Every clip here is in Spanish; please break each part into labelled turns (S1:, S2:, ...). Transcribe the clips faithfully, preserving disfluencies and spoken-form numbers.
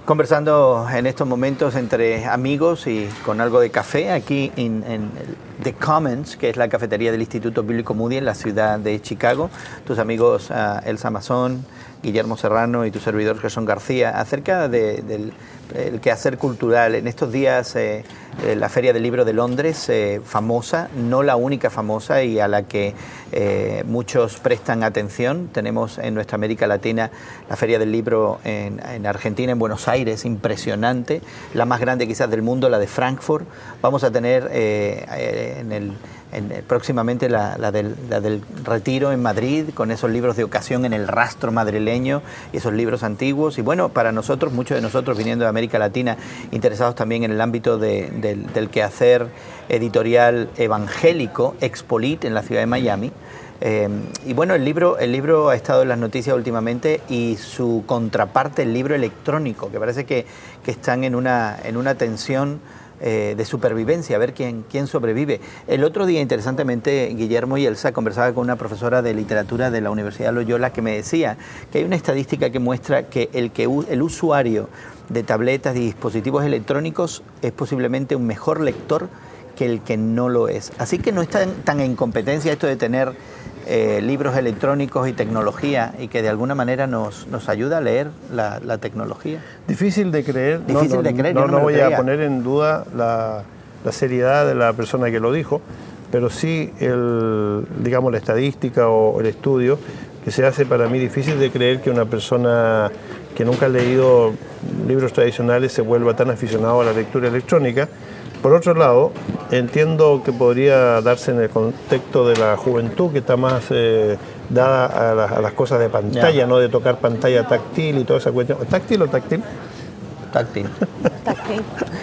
S1: conversando en estos momentos entre amigos y con algo de café aquí en, en The Commons, que es la cafetería del Instituto Bíblico Moody en la ciudad de Chicago. Tus amigos uh, Elsa Mazón, Guillermo Serrano y tu servidor Gerson García, acerca de, del el quehacer cultural. En estos días eh, eh, la Feria del Libro de Londres, eh, famosa, no la única famosa y a la que eh, muchos prestan atención. Tenemos en nuestra América Latina la Feria del Libro en, en Argentina, en Buenos Aires, impresionante, la más grande quizás del mundo, la de Frankfurt. Vamos a tener eh, eh, en el En, eh, próximamente la, la, del, la del Retiro en Madrid, con esos libros de ocasión en el rastro madrileño y esos libros antiguos. Y bueno, para nosotros, muchos de nosotros viniendo de América Latina, interesados también en el ámbito de, de, del quehacer editorial evangélico, Expolit, en la ciudad de Miami. Eh, y bueno, el libro, el libro ha estado en las noticias últimamente y su contraparte, el libro electrónico, que parece que, que están en una, en una tensión Eh, de supervivencia, a ver quién, quién sobrevive. El otro día, interesantemente, Guillermo y Elsa conversaba con una profesora de literatura de la Universidad Loyola que me decía que hay una estadística que muestra que el, que el usuario de tabletas y dispositivos electrónicos es posiblemente un mejor lector que el que no lo es. Así que no está tan, tan en competencia esto de tener Eh, libros electrónicos y tecnología, y que de alguna manera nos, nos ayuda a leer la, la tecnología.
S2: Difícil de creer.
S1: Difícil
S2: no, no,
S1: de creer.
S2: No,
S1: no,
S2: no
S1: no
S2: voy
S1: creía.
S2: a poner en duda la, la seriedad de la persona que lo dijo, pero sí el, digamos, la estadística o el estudio que se hace para mí difícil de creer que una persona que nunca ha leído libros tradicionales se vuelva tan aficionado a la lectura electrónica. Por otro lado, entiendo que podría darse en el contexto de la juventud, que está más eh, dada a, la, a las cosas de pantalla, yeah. no de tocar pantalla táctil y toda esa cuestión. ¿Táctil o táctil?
S1: Táctil. Táctil.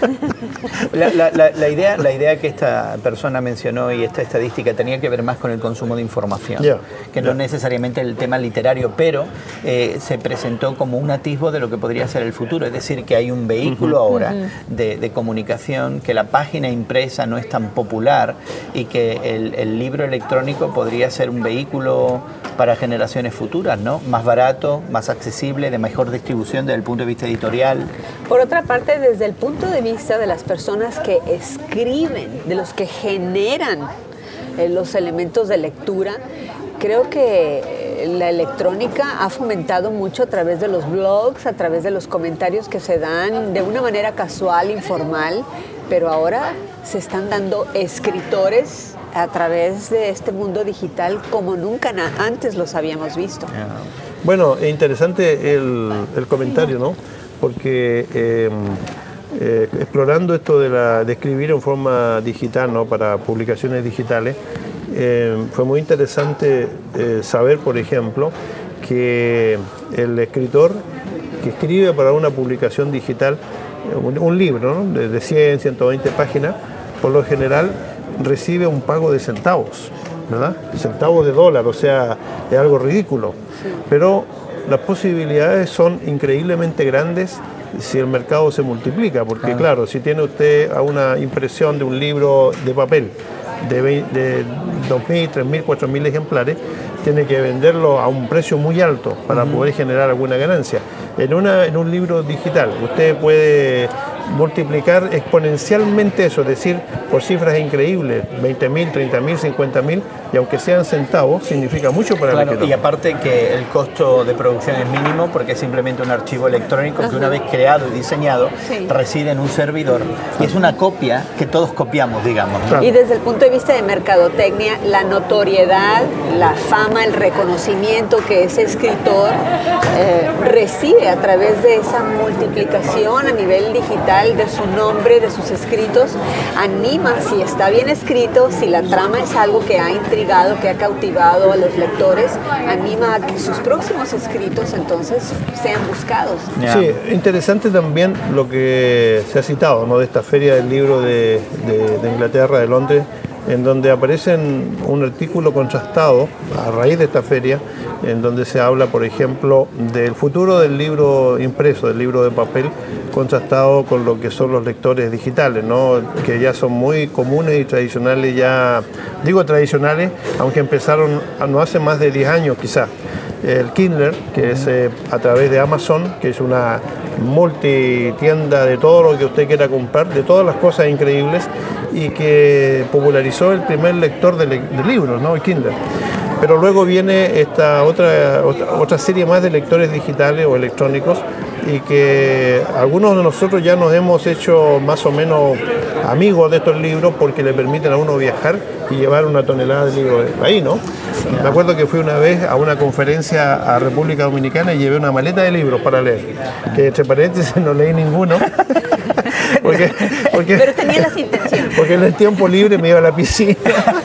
S1: La, la, la, la, idea, la idea que esta persona mencionó y esta estadística tenía que ver más con el consumo de información, yeah. que no yeah. necesariamente el tema literario, pero eh, se presentó como un atisbo de lo que podría ser el futuro. Es decir, que hay un vehículo uh-huh. ahora uh-huh. de, de comunicación, que la página impresa no es tan popular y que el, el libro electrónico podría ser un vehículo para generaciones futuras, ¿no? Más barato, más accesible, de mejor distribución desde el punto de vista editorial.
S3: Por otra parte, desde el punto de vista de las personas que escriben, de los que generan eh, los elementos de lectura, creo que la electrónica ha fomentado mucho a través de los blogs, a través de los comentarios que se dan de una manera casual, informal, pero ahora se están dando escritores a través de este mundo digital como nunca antes los habíamos visto.
S2: Bueno, es interesante el, el comentario, ¿no? Porque eh, eh, explorando esto de, la, de escribir en forma digital, ¿no? Para publicaciones digitales, eh, fue muy interesante eh, saber, por ejemplo, que el escritor que escribe para una publicación digital, un, un libro, ¿no? de, de cien, ciento veinte páginas, por lo general recibe un pago de centavos, ¿verdad? Centavos de dólar, o sea, es algo ridículo. Sí. Pero las posibilidades son increíblemente grandes si el mercado se multiplica, porque ah. claro, si tiene usted una impresión de un libro de papel de, de dos mil, tres mil, cuatro mil ejemplares, tiene que venderlo a un precio muy alto para uh-huh. poder generar alguna ganancia. En, una, en un libro digital usted puede multiplicar exponencialmente eso, es decir, por cifras increíbles, veinte mil, treinta mil, cincuenta mil, y aunque sean centavos, significa mucho para
S1: claro,
S2: el escritor.
S1: Y aparte que el costo de producción es mínimo porque es simplemente un archivo electrónico Ajá. que una vez creado y diseñado sí. reside en un servidor y es una copia que todos copiamos, digamos. ¿no?
S3: Claro. Y desde el punto de vista de mercadotecnia, la notoriedad, la fama, el reconocimiento que ese escritor eh, recibe a través de esa multiplicación a nivel digital de su nombre, de sus escritos, anima, si está bien escrito, si la trama es algo que ha intrigado, que ha cautivado a los lectores, anima a que sus próximos escritos entonces sean buscados.
S2: Sí, interesante también lo que se ha citado, ¿no? De esta feria del libro de, de, de Inglaterra, de Londres, en donde aparece un artículo contrastado a raíz de esta feria, en donde se habla, por ejemplo, del futuro del libro impreso, del libro de papel, contrastado con lo que son los lectores digitales, ¿no? Que ya son muy comunes y tradicionales, ya digo tradicionales, aunque empezaron no hace más de diez años quizás. El Kindle, que es eh, a través de Amazon, que es una multitienda de todo lo que usted quiera comprar, de todas las cosas increíbles, y que popularizó el primer lector de, le de libros, ¿no? El Kindle. Pero luego viene esta otra, otra, otra serie más de lectores digitales o electrónicos, y que algunos de nosotros ya nos hemos hecho más o menos amigos de estos libros porque le permiten a uno viajar y llevar una tonelada de libros ahí, ¿no? Me acuerdo que fui una vez a una conferencia a República Dominicana y llevé una maleta de libros para leer, que entre paréntesis no leí ninguno. Porque, porque,
S3: pero tenía las intenciones.
S2: Porque en el tiempo libre me iba a la piscina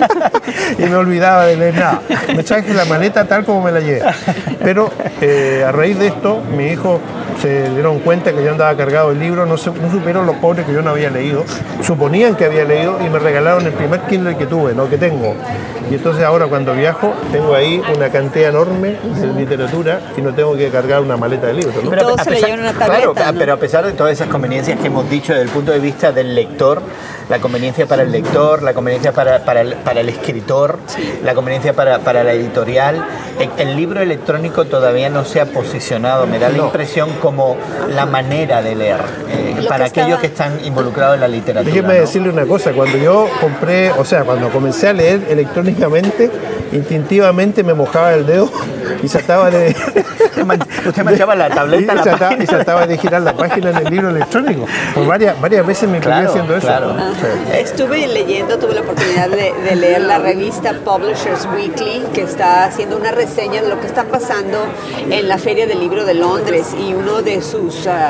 S2: y me olvidaba de leer nada. Me traje la maleta tal como me la llevé. Pero eh, a raíz de esto, mis hijos se dieron cuenta que yo andaba cargado de libros, no, se, no supieron los pobres que yo no había leído, suponían que había leído y me regalaron el primer Kindle que tuve, no que tengo. Y entonces ahora cuando viajo tengo ahí una cantidad enorme de literatura y no tengo que cargar una maleta de libros, ¿no?
S3: Pero todos se le llevan una tableta,
S1: claro,
S3: ¿no?
S1: Pero a pesar de todas esas conveniencias que hemos dicho desde el punto de vista del lector, la conveniencia para el lector, la conveniencia para, para, el, para el escritor, sí. la conveniencia para, para la editorial, el, el libro electrónico todavía no se ha posicionado, me da la no. impresión como la manera de leer, eh, para que aquellos estaba... que están involucrados en la literatura.
S2: Déjeme
S1: ¿no?
S2: decirle una cosa, cuando yo compré, o sea, cuando comencé a leer electrónicamente, instintivamente me mojaba el dedo y trataba de...
S1: Usted manchaba la tableta,
S2: y,
S1: la
S2: trataba,
S1: página.
S2: y trataba de girar la página en el libro electrónico. Pues varias, varias veces me
S1: claro,
S2: quedé haciendo eso.
S1: Claro.
S3: Sí. Estuve leyendo, tuve la oportunidad de, de leer la revista Publishers Weekly, que está haciendo una reseña de lo que está pasando en la Feria del Libro de Londres, y uno de sus... Uh,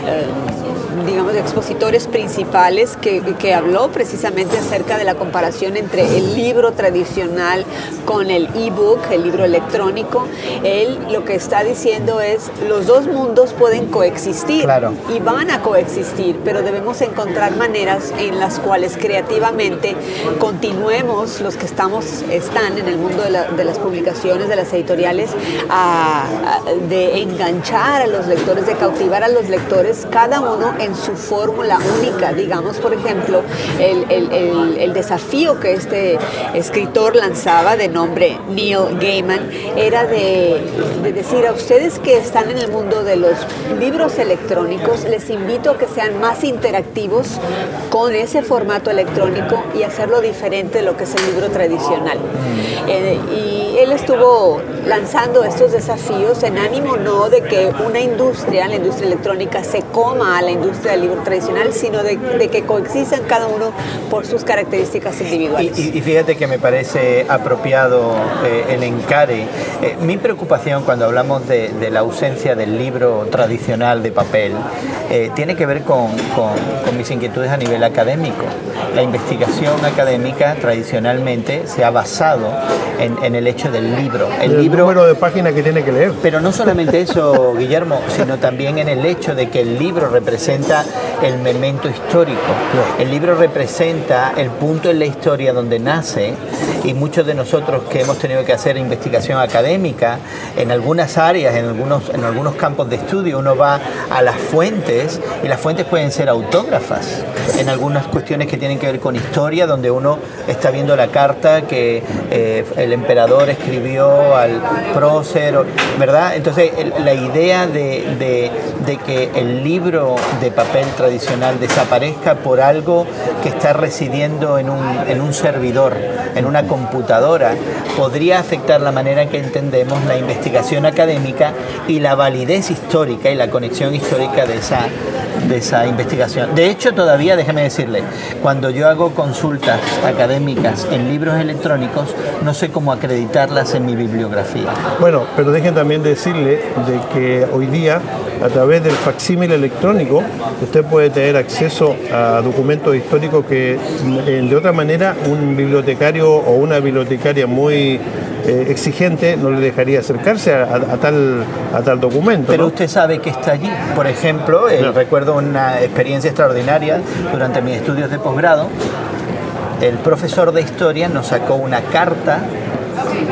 S3: uh, digamos, expositores principales que, que habló precisamente acerca de la comparación entre el libro tradicional con el ebook, el libro electrónico. Él lo que está diciendo es, los dos mundos pueden coexistir,
S1: claro.
S3: y van a coexistir, pero debemos encontrar maneras en las cuales creativamente continuemos, los que estamos, están en el mundo de, la, de las publicaciones, de las editoriales, a, a, de enganchar a los lectores, de cautivar a los lectores, cada uno en su fórmula única. Digamos, por ejemplo, el, el, el, el desafío que este escritor lanzaba, de nombre Neil Gaiman, era de, de decir a ustedes que están en el mundo de los libros electrónicos, les invito a que sean más interactivos con ese formato electrónico y hacerlo diferente de lo que es el libro tradicional. Eh, y él estuvo lanzando estos desafíos en ánimo no de que una industria, la industria electrónica, se coma a la industria del libro tradicional, sino de, de que coexistan cada uno por sus características individuales.
S1: Y, y, y fíjate que me parece apropiado eh, el encare. Eh, mi preocupación cuando hablamos de, de la ausencia del libro tradicional de papel eh, tiene que ver con, con, con mis inquietudes a nivel académico. La investigación académica tradicionalmente se ha basado en, en el hecho del libro.
S2: El, el libro, número de páginas que tiene que leer.
S1: Pero no solamente eso, Guillermo, sino también en el hecho de que el libro representa el memento histórico. El libro representa el punto en la historia donde nace, y muchos de nosotros que hemos tenido que hacer investigación académica en algunas áreas, en algunos, en algunos campos de estudio, uno va a las fuentes, y las fuentes pueden ser autógrafas en algunas cuestiones que tienen que ver con historia, donde uno está viendo la carta que eh, el emperador escribió al prócer, ¿verdad? Entonces el, la idea de, de, de que el libro de papel tradicional desaparezca por algo que está residiendo en un, en un servidor, en una computadora, podría afectar la manera en que entendemos la investigación académica y la validez histórica y la conexión histórica de esa, de esa investigación. De hecho, todavía, déjeme decirle, cuando yo hago consultas académicas en libros electrónicos, no sé cómo acreditarlas en mi bibliografía.
S2: Bueno, pero dejen también decirle de que hoy día, a través del facsímil electrónico, usted puede tener acceso a documentos históricos que de otra manera un bibliotecario o una bibliotecaria muy eh, exigente no le dejaría acercarse a, a, a, tal, a tal documento.
S1: Pero
S2: ¿no?
S1: Usted sabe que está allí. Por ejemplo, eh, no. recuerdo una experiencia extraordinaria durante mis estudios de posgrado. El profesor de historia nos sacó una carta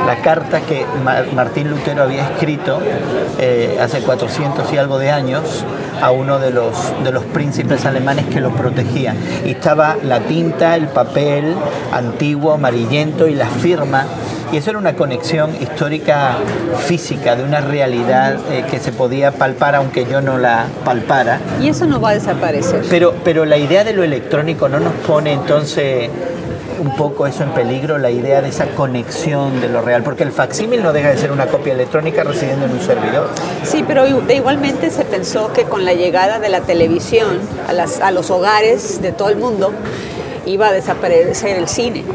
S1: la carta que Mar- Martín Lutero había escrito eh, hace cuatrocientos y algo de años a uno de los, de los príncipes alemanes que lo protegía. Y estaba la tinta, el papel antiguo, amarillento y la firma. Y eso era una conexión histórica física de una realidad eh, que se podía palpar aunque yo no la palpara.
S3: Y eso no va a desaparecer.
S1: Pero, pero la idea de lo electrónico no nos pone entonces un poco eso en peligro, la idea de esa conexión de lo real, porque el facsímil no deja de ser una copia electrónica residiendo en un servidor.
S3: Sí, pero de igualmente se pensó que con la llegada de la televisión a, las, a los hogares de todo el mundo iba a desaparecer el cine.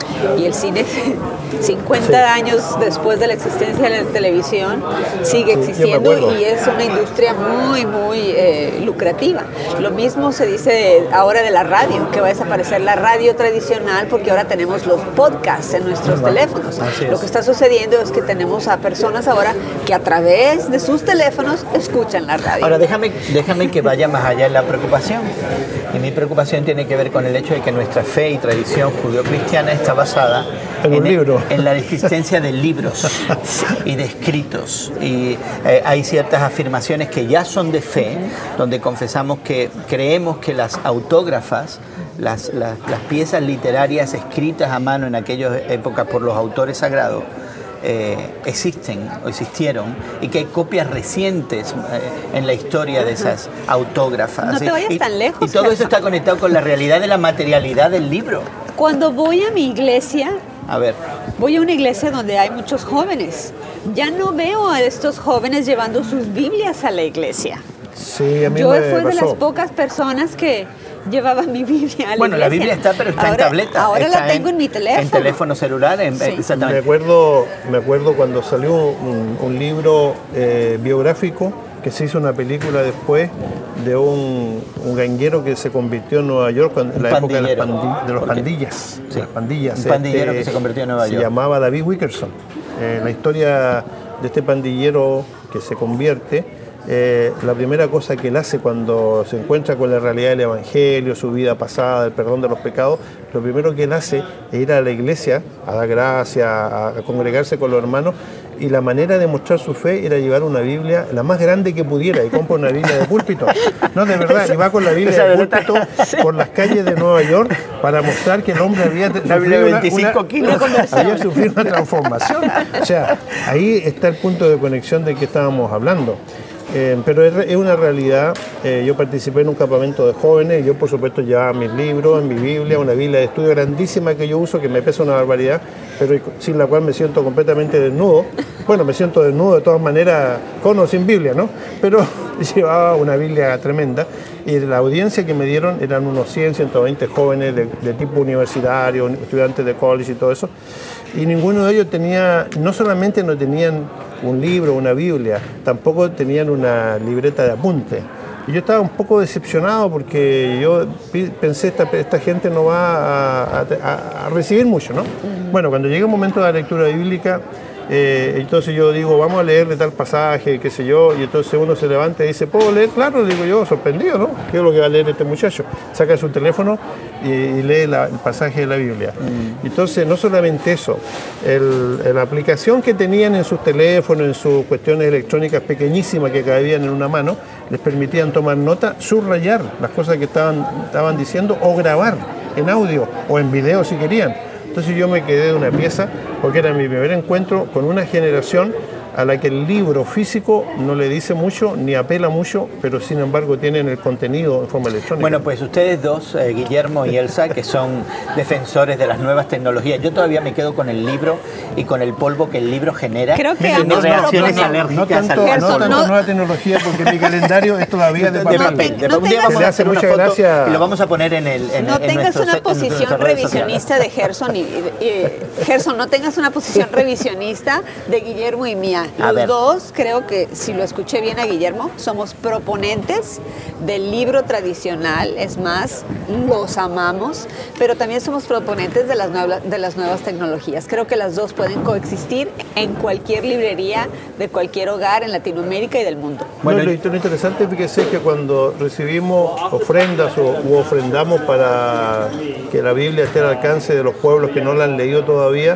S3: Y el cine, cincuenta sí. años después de la existencia de la televisión, sigue existiendo sí, y es una industria muy, muy eh, lucrativa. Lo mismo se dice ahora de la radio, que va a desaparecer la radio tradicional porque ahora tenemos los podcasts en nuestros sí, teléfonos. Lo que está sucediendo es que tenemos a personas ahora que a través de sus teléfonos escuchan la radio.
S1: Ahora déjame, déjame que vaya más allá en la preocupación. Y mi preocupación tiene que ver con el hecho de que nuestra fe y tradición judeocristiana está basada
S2: en, un
S1: el,
S2: libro.
S1: en la existencia de libros y de escritos. Y eh, hay ciertas afirmaciones que ya son de fe, donde confesamos que creemos que las autógrafas, las, las, las piezas literarias escritas a mano en aquellas épocas por los autores sagrados, Eh, existen o existieron y que hay copias recientes eh, en la historia de esas autógrafas.
S3: No te vayas
S1: y,
S3: tan lejos.
S1: Y todo
S3: Gerson.
S1: eso está conectado con la realidad de la materialidad del libro.
S3: Cuando voy a mi iglesia,
S1: a ver,
S3: voy a una iglesia donde hay muchos jóvenes. Ya no veo a estos jóvenes llevando sus Biblias a la iglesia.
S2: Sí, a mí
S3: Yo
S2: me
S3: fui
S2: pasó.
S3: de las pocas personas que llevaba mi Biblia a la
S1: bueno,
S3: iglesia.
S1: la Biblia está, pero está
S3: ahora,
S1: en tableta.
S3: Ahora
S1: está
S3: la tengo en, en mi teléfono.
S1: En teléfono celular, en,
S3: sí.
S1: exactamente.
S2: Me acuerdo, me acuerdo cuando salió un, un libro eh, biográfico que se hizo una película después de un, un ganguero que se convirtió en Nueva York en
S1: un
S2: la época de, las
S1: pandillero.
S2: de los
S1: Porque,
S2: pandillas.
S1: sí,
S2: las pandillas.
S1: Un pandillero
S2: este,
S1: que se convirtió en Nueva York.
S2: Se llamaba David Wickerson. Eh, la historia de este pandillero que se convierte. Eh, la primera cosa que él hace cuando se encuentra con la realidad del Evangelio, su vida pasada, el perdón de los pecados, lo primero que él hace es ir a la iglesia a dar gracias, a, a congregarse con los hermanos, y la manera de mostrar su fe era llevar una Biblia la más grande que pudiera y compra una Biblia de púlpito. No, de verdad, y va con la Biblia de púlpito por las calles de Nueva York para mostrar que el hombre había sufrido
S1: veinticinco
S2: una,
S1: kilos.
S2: una, había sufrido una transformación. O sea, ahí está el punto de conexión del que estábamos hablando. Eh, pero es, es una realidad. Eh, yo participé en un campamento de jóvenes, yo por supuesto llevaba mis libros, mi Biblia, una Biblia de estudio grandísima que yo uso, que me pesa una barbaridad, pero sin la cual me siento completamente desnudo. Bueno, me siento desnudo de todas maneras, con o sin Biblia, ¿no? Pero llevaba una Biblia tremenda, y la audiencia que me dieron eran unos cien, ciento veinte jóvenes de, de tipo universitario, estudiantes de college y todo eso, y ninguno de ellos tenía, no solamente no tenían un libro, una Biblia, tampoco tenían una libreta de apunte. Y yo estaba un poco decepcionado porque yo pensé, esta, esta gente no va a, a, a recibir mucho, ¿no? Bueno, cuando llega el momento de la lectura bíblica, eh, entonces yo digo, vamos a leer de tal pasaje, qué sé yo, y entonces uno se levanta y dice, ¿puedo leer? Claro, digo yo, sorprendido, ¿no? ¿Qué es lo que va a leer este muchacho? Saca su teléfono y, y lee la, el pasaje de la Biblia. Mm. Entonces, no solamente eso, el, la aplicación que tenían en sus teléfonos, en sus cuestiones electrónicas pequeñísimas que cabían en una mano, les permitían tomar nota, subrayar las cosas que estaban, estaban diciendo o grabar en audio o en video si querían. Entonces yo me quedé de una pieza porque era mi primer encuentro con una generación a la que el libro físico no le dice mucho ni apela mucho, pero sin embargo tienen el contenido en forma electrónica.
S1: Bueno, pues ustedes dos, eh, Guillermo y Elsa, que son defensores de las nuevas tecnologías, yo todavía me quedo con el libro y con el polvo que el libro genera.
S3: Creo que
S1: Miren,
S3: ambos
S1: reacciones
S3: no,
S1: alérgicas.
S2: No tanto,
S1: al
S2: no tanto
S3: no,
S2: nueva tecnología, porque mi calendario es todavía de papel.
S1: De papel.
S3: No, no
S1: un día
S3: tengas,
S1: vamos a hacer una
S2: mucha
S1: foto
S2: gracia.
S1: y lo vamos a poner en el en,
S3: no
S1: en
S3: tengas
S1: nuestros-
S3: una
S1: en
S3: posición
S1: nuestras redes
S3: revisionista
S1: sociales.
S3: de Gerson y, y, y Gerson, no tengas una posición revisionista de Guillermo y mía.
S1: A
S3: Los
S1: ver.
S3: dos, creo que si lo escuché bien a Guillermo, somos proponentes del libro tradicional, es más, los amamos, pero también somos proponentes de las nuevas, de las nuevas tecnologías. Creo que las dos pueden coexistir en cualquier librería de cualquier hogar en Latinoamérica y del mundo.
S2: Bueno,
S1: Bueno,
S2: lo, lo interesante es que cuando recibimos ofrendas o u ofrendamos para que la Biblia esté al alcance de los pueblos que no la han leído todavía,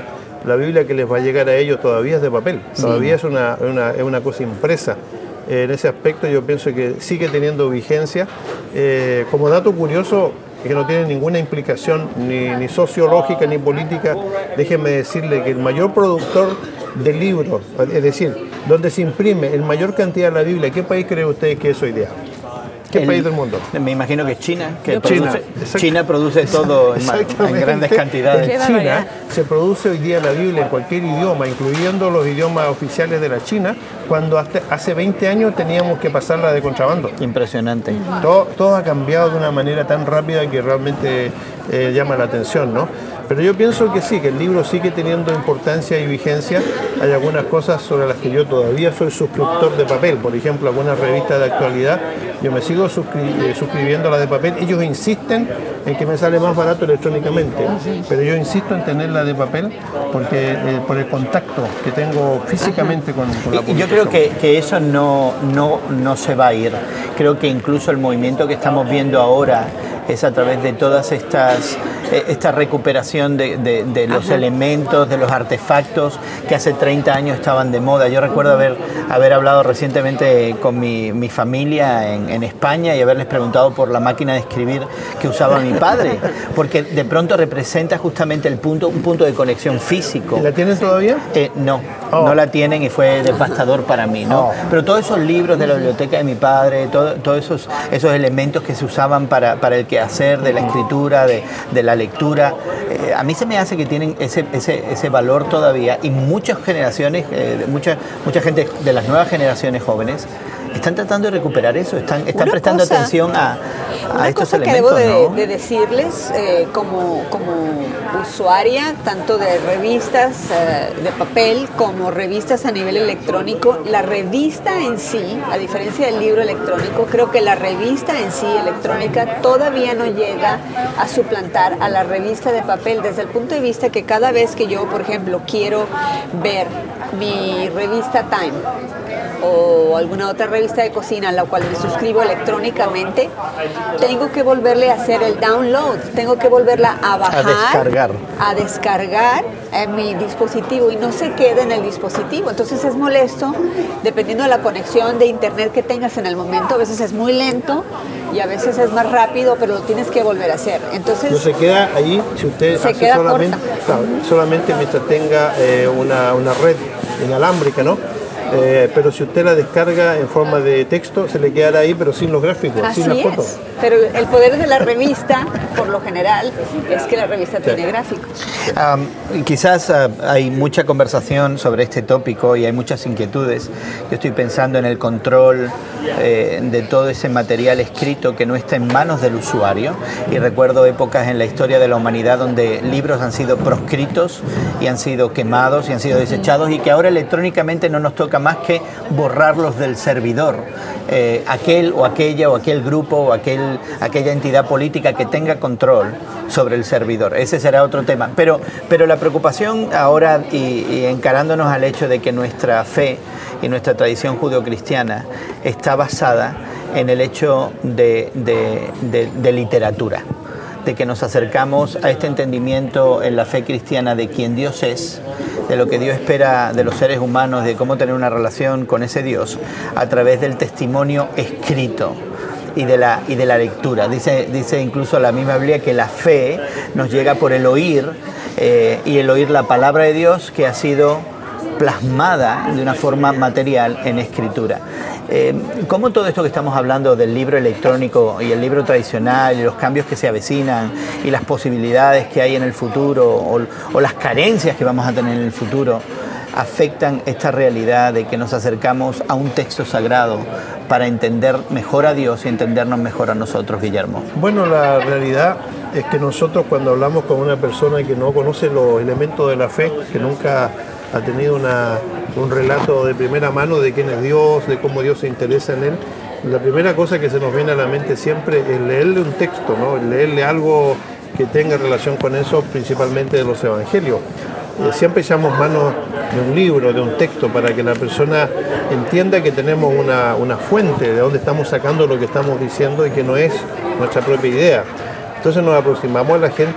S2: la Biblia que les va a llegar a ellos todavía es de papel, todavía sí. es, una, una, es una cosa impresa. En ese aspecto yo pienso que sigue teniendo vigencia. Eh, como dato curioso, que no tiene ninguna implicación ni, ni sociológica ni política, déjenme decirle que el mayor productor de libros, es decir, donde se imprime en mayor cantidad de la Biblia, ¿qué país cree usted que es hoy día? ¿Qué el, país del mundo?
S1: Me imagino que es China, que
S2: China,
S1: produce, China produce todo en, en grandes cantidades.
S2: En China se produce hoy día la Biblia en cualquier idioma, incluyendo los idiomas oficiales de la China, cuando hasta hace veinte años teníamos que pasarla de contrabando.
S1: Impresionante.
S2: Todo, todo ha cambiado de una manera tan rápida que realmente eh, llama la atención, ¿no? Pero yo pienso que sí, que el libro sigue teniendo importancia y vigencia. Hay algunas cosas sobre las que yo todavía soy suscriptor de papel, por ejemplo, algunas revistas de actualidad, yo me sigo suscri- eh, suscribiendo a las de papel. Ellos insisten en que me sale más barato electrónicamente, pero yo insisto en tener la de papel porque eh, por el contacto que tengo físicamente con, con la publicación.
S1: Yo creo que, que eso no, no, no se va a ir. Creo que incluso el movimiento que estamos viendo ahora es a través de todas estas esta recuperación de, de, de los Ajá. elementos, de los artefactos que hace treinta años estaban de moda. Yo recuerdo haber, haber hablado recientemente con mi, mi familia en, en España y haberles preguntado por la máquina de escribir que usaba mi padre, porque de pronto representa justamente el punto, un punto de conexión físico.
S2: ¿La tienen todavía?
S1: Eh, no,
S2: oh.
S1: no la tienen y fue devastador para mí, ¿no? Oh. Pero todos esos libros de la biblioteca de mi padre, todo, todos esos, esos elementos que se usaban para, para el quehacer de la escritura, de, de la lectura, eh, a mí se me hace que tienen ese, ese, ese valor todavía, y muchas generaciones, eh, mucha, mucha gente de las nuevas generaciones jóvenes están tratando de recuperar eso, están, están prestando
S3: cosa,
S1: atención a, a estos
S3: elementos. Una cosa que
S1: debo
S3: debo
S1: ¿no?
S3: de, de decirles eh, como, como usuaria, tanto de revistas eh, de papel como revistas a nivel electrónico, la revista en sí, a diferencia del libro electrónico, creo que la revista en sí electrónica todavía no llega a suplantar a la revista de papel, desde el punto de vista que cada vez que yo, por ejemplo, quiero ver mi revista Time o alguna otra revista de cocina a la cual me suscribo electrónicamente, tengo que volverle a hacer el download, tengo que volverla a bajar,
S1: a descargar,
S3: a descargar en mi dispositivo y no se queda en el dispositivo. Entonces es molesto, dependiendo de la conexión de internet que tengas en el momento. A veces es muy lento y a veces es más rápido, pero lo tienes que volver a hacer. Entonces
S2: no se queda ahí si usted
S3: se
S2: hace
S3: queda
S2: solamente, claro, solamente mientras tenga eh, una, una red inalámbrica, ¿no? Eh, pero si usted la descarga en forma de texto, se le quedará ahí, pero sin los gráficos,
S3: Así
S2: sin las
S3: es.
S2: fotos.
S3: Pero el poder de la revista, por lo general, es que la revista sí. tiene gráficos.
S1: Um, quizás uh, hay mucha conversación sobre este tópico y hay muchas inquietudes. Yo estoy pensando en el control eh, de todo ese material escrito que no está en manos del usuario. Y recuerdo épocas en la historia de la humanidad donde libros han sido proscritos y han sido quemados y han sido desechados, y que ahora electrónicamente no nos toca más que borrarlos del servidor. Eh, aquel o aquella o aquel grupo o aquel, aquella entidad política que tenga control sobre el servidor. Ese será otro tema. Pero, pero la preocupación ahora, y, y encarándonos al hecho de que nuestra fe y nuestra tradición judeocristiana está basada en el hecho de, de, de, de literatura, de que nos acercamos a este entendimiento en la fe cristiana de quién Dios es, de lo que Dios espera de los seres humanos, de cómo tener una relación con ese Dios a través del testimonio escrito y de la, y de la lectura. Dice, dice incluso la misma Biblia que la fe nos llega por el oír, eh, y el oír la palabra de Dios que ha sido plasmada de una forma material en escritura. Eh, ¿Cómo todo esto que estamos hablando del libro electrónico y el libro tradicional y los cambios que se avecinan y las posibilidades que hay en el futuro o, o las carencias que vamos a tener en el futuro afectan esta realidad de que nos acercamos a un texto sagrado para entender mejor a Dios y entendernos mejor a nosotros, Guillermo?
S2: Bueno, la realidad es que nosotros, cuando hablamos con una persona que no conoce los elementos de la fe, que nunca ha tenido una, un relato de primera mano de quién es Dios, de cómo Dios se interesa en él, la primera cosa que se nos viene a la mente siempre es leerle un texto, ¿no? Leerle algo que tenga relación con eso, principalmente de los evangelios. Eh, siempre echamos mano de un libro, de un texto, para que la persona entienda que tenemos una, una fuente de donde estamos sacando lo que estamos diciendo y que no es nuestra propia idea. Entonces nos aproximamos a la gente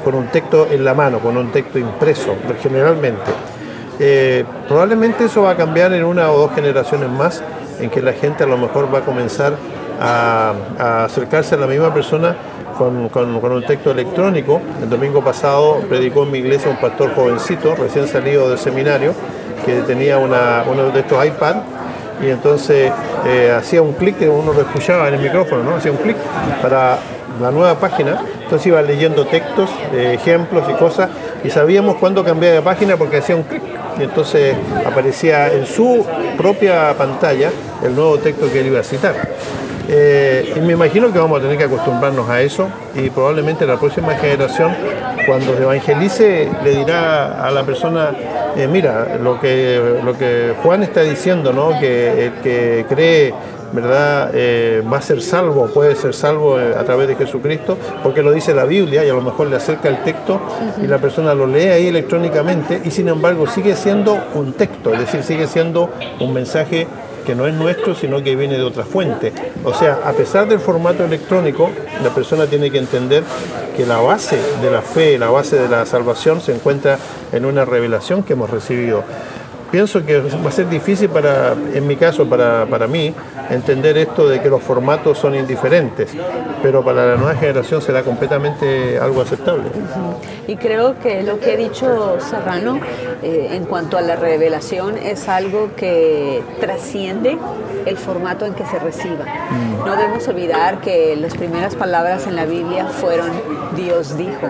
S2: con un texto en la mano, con un texto impreso, generalmente. Eh, probablemente eso va a cambiar en una o dos generaciones más, en que la gente a lo mejor va a comenzar a, a acercarse a la misma persona con, con, con un texto electrónico. El domingo pasado predicó en mi iglesia un pastor jovencito, recién salido del seminario, que tenía una, uno de estos iPad, y entonces eh, hacía un clic, uno lo escuchaba en el micrófono, ¿no? Hacía un clic para la nueva página, entonces iba leyendo textos, eh, ejemplos y cosas, y sabíamos cuándo cambiaba de página porque hacía un clic, y entonces aparecía en su propia pantalla el nuevo texto que él iba a citar. Eh, y me imagino que vamos a tener que acostumbrarnos a eso, y probablemente la próxima generación, cuando se evangelice, le dirá a la persona, eh, mira, lo que, lo que Juan está diciendo, ¿no? Que el que cree, ¿verdad?, eh, va a ser salvo, puede ser salvo a través de Jesucristo, porque lo dice la Biblia, y a lo mejor le acerca el texto y la persona lo lee ahí electrónicamente, y sin embargo sigue siendo un texto, es decir, sigue siendo un mensaje que no es nuestro, sino que viene de otra fuente. O sea, a pesar del formato electrónico, la persona tiene que entender que la base de la fe, la base de la salvación se encuentra en una revelación que hemos recibido. Pienso que va a ser difícil para, en mi caso, para, para mí, entender esto de que los formatos son indiferentes, pero para la nueva generación será completamente algo aceptable.
S3: Y creo que lo que ha dicho Serrano eh, en cuanto a la revelación es algo que trasciende el formato en que se reciba. Mm. No debemos olvidar que las primeras palabras en la Biblia fueron Dios dijo,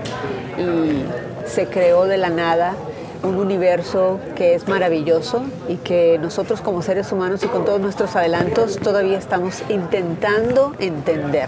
S3: y se creó de la nada un universo que es maravilloso y que nosotros como seres humanos y con todos nuestros adelantos todavía estamos intentando entender.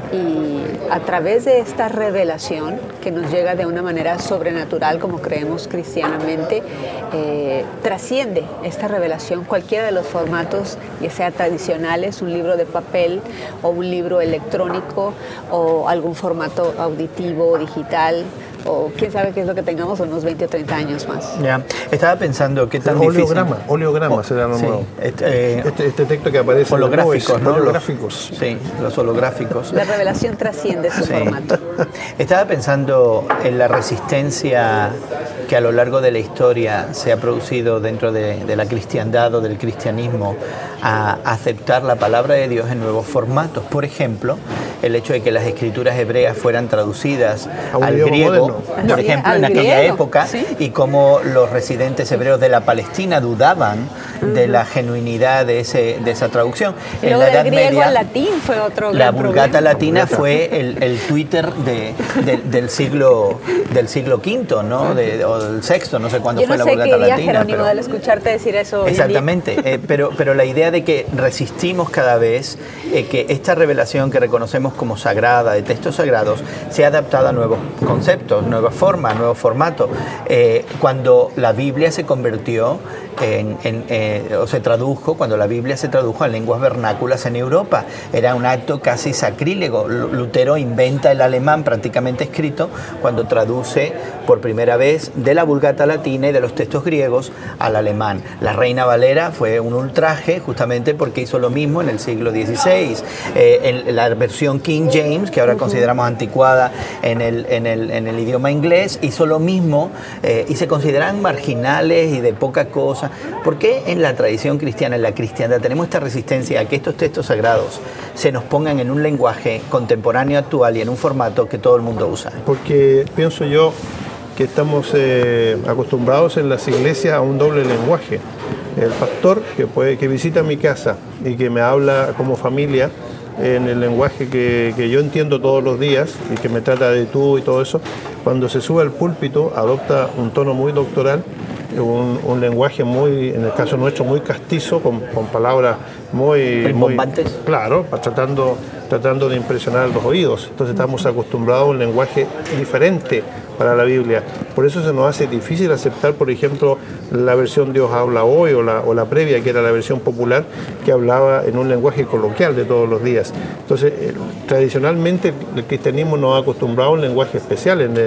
S3: Y a través de esta revelación que nos llega de una manera sobrenatural, como creemos cristianamente, eh, trasciende esta revelación cualquiera de los formatos, ya sea tradicionales, un libro de papel o un libro electrónico o algún formato auditivo, digital, o quién sabe qué es lo que tengamos unos veinte o treinta años más.
S1: Ya, estaba pensando qué tan
S2: oleograma,
S1: difícil...
S2: Oleograma, oh, será lo
S1: sí,
S2: nuevo.
S1: Este, eh,
S2: este, este texto que aparece
S1: holográficos,
S2: en
S1: ¿no?
S2: Holográficos.
S1: Los, sí, los holográficos.
S3: La revelación trasciende su sí. formato.
S1: Estaba pensando en la resistencia que a lo largo de la historia se ha producido dentro de, de la cristiandad o del cristianismo a aceptar la palabra de Dios en nuevos formatos. Por ejemplo, el hecho de que las escrituras hebreas fueran traducidas al griego, moderno. por sí, ejemplo, en aquella griego, época, ¿sí? y cómo los residentes hebreos de la Palestina dudaban uh-huh. de la genuinidad de, ese, de esa traducción.
S3: Y en la Edad griego Media, al latín fue otro
S1: la
S3: gran
S1: Vulgata
S3: problema.
S1: Latina fue el, el Twitter de, de, del siglo del siglo quinto, ¿no? De, o del sexto, no sé cuándo
S3: Yo
S1: fue
S3: no
S1: la
S3: sé
S1: Vulgata
S3: qué día,
S1: Latina.
S3: Jerónimo, al escucharte decir eso.
S1: Exactamente, eh, pero, pero la idea de que resistimos cada vez eh, que esta revelación que reconocemos como sagrada, de textos sagrados, sea adaptada a nuevos conceptos, nuevas formas, nuevos formatos. Eh, cuando la Biblia se convirtió en, en, eh, o se tradujo, cuando la Biblia se tradujo a lenguas vernáculas en Europa, era un acto casi sacrílego. Lutero inventa el alemán prácticamente escrito cuando traduce por primera vez de la Vulgata Latina y de los textos griegos al alemán. La Reina Valera fue un ultraje justamente porque hizo lo mismo en el siglo dieciséis. Eh, en la versión King James, que ahora uh-huh. consideramos anticuada en el, en, el, en el idioma inglés, hizo lo mismo eh, y se consideran marginales y de poca cosa. ¿Por qué en la tradición cristiana, en la cristiandad, tenemos esta resistencia a que estos textos sagrados se nos pongan en un lenguaje contemporáneo, actual y en un formato que todo el mundo usa?
S2: Porque pienso yo que estamos eh, acostumbrados en las iglesias a un doble lenguaje. El pastor que, puede, que visita mi casa y que me habla como familia en el lenguaje que, que yo entiendo todos los días y que me trata de tú y todo eso, cuando se sube al púlpito adopta un tono muy doctoral, un, un lenguaje muy, en el caso nuestro, muy castizo, con, con palabras muy...
S1: Rimbombantes.
S2: Muy, claro, tratando, tratando de impresionar los oídos. Entonces estamos acostumbrados a un lenguaje diferente para la Biblia. Por eso se nos hace difícil aceptar, por ejemplo, la versión Dios habla hoy o la, o la previa, que era la versión popular, que hablaba en un lenguaje coloquial de todos los días. Entonces, eh, tradicionalmente el cristianismo nos ha acostumbrado a un lenguaje especial. En el,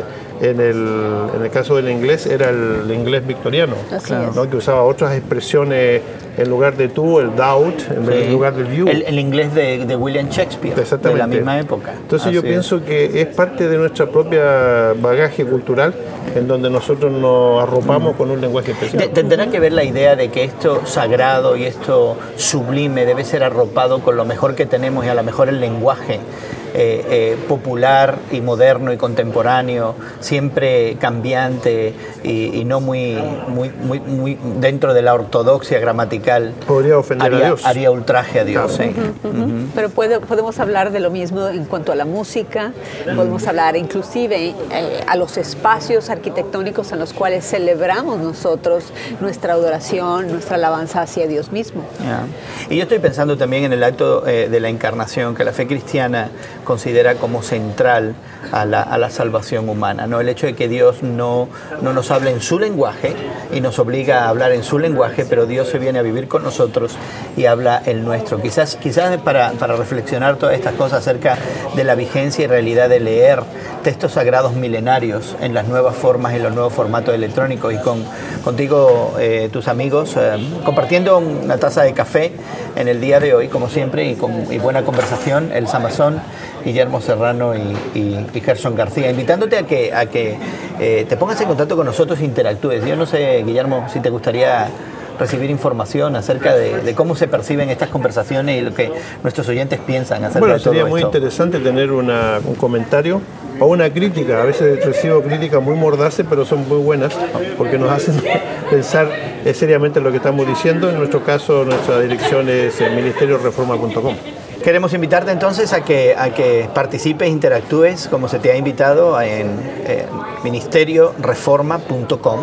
S2: en el, en el caso del inglés era el inglés victoriano, ¿no? Que usaba otras expresiones en lugar de tú, el doubt, en, sí. en lugar del you.
S1: El, el inglés de, de William Shakespeare, de la misma época.
S2: Entonces
S1: Así
S2: yo
S1: es.
S2: pienso que es parte de nuestra propia bagaje cultural en donde nosotros nos arropamos mm. con un lenguaje especial.
S1: Tendrá que ver la idea de que esto sagrado y esto sublime debe ser arropado con lo mejor que tenemos y a lo mejor el lenguaje Eh, eh, popular y moderno y contemporáneo, siempre cambiante y, y no muy, muy, muy, muy dentro de la ortodoxia gramatical.
S2: Podría ofender
S1: haría,
S2: a Dios.
S1: Haría ultraje a Dios.
S2: Claro.
S1: Sí.
S3: Uh-huh, uh-huh. Uh-huh. Pero puede, podemos hablar de lo mismo en cuanto a la música, podemos hablar inclusive eh, a los espacios arquitectónicos en los cuales celebramos nosotros nuestra adoración, nuestra alabanza hacia Dios mismo.
S1: Yeah. Y yo estoy pensando también en el acto eh, de la encarnación, que la fe cristiana considera como central a la, a la salvación humana, ¿no? El hecho de que Dios no, no nos hable en su lenguaje y nos obliga a hablar en su lenguaje, pero Dios se viene a vivir con nosotros y habla el nuestro. Quizás, quizás para, para reflexionar todas estas cosas acerca de la vigencia y realidad de leer textos sagrados milenarios en las nuevas formas y los nuevos formatos electrónicos, y con contigo, eh, tus amigos, eh, compartiendo una taza de café en el día de hoy, como siempre, y con y buena conversación, el Samazón, Guillermo Serrano y, y, y Gerson García, invitándote a que, a que eh, te pongas en contacto con nosotros e interactúes. Yo no sé, Guillermo, si te gustaría recibir información acerca de, de cómo se perciben estas conversaciones y lo que nuestros oyentes piensan acerca
S2: bueno,
S1: de todo esto.
S2: Bueno, sería muy interesante tener una, un comentario o una crítica. A veces recibo críticas muy mordaces, pero son muy buenas porque nos hacen pensar seriamente en lo que estamos diciendo. En nuestro caso, nuestra dirección es ministerio reforma punto com.
S1: Queremos invitarte entonces a que, a que participes, interactúes, como se te ha invitado, en eh, ministerio reforma punto com,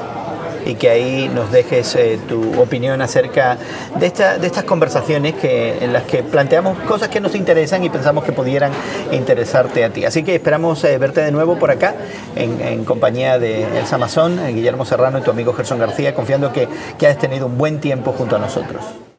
S1: y que ahí nos dejes eh, tu opinión acerca de, esta, de estas conversaciones que, en las que planteamos cosas que nos interesan y pensamos que pudieran interesarte a ti. Así que esperamos eh, verte de nuevo por acá en, en compañía de El Samazón, Guillermo Serrano y tu amigo Gerson García, confiando que, que has tenido un buen tiempo junto a nosotros.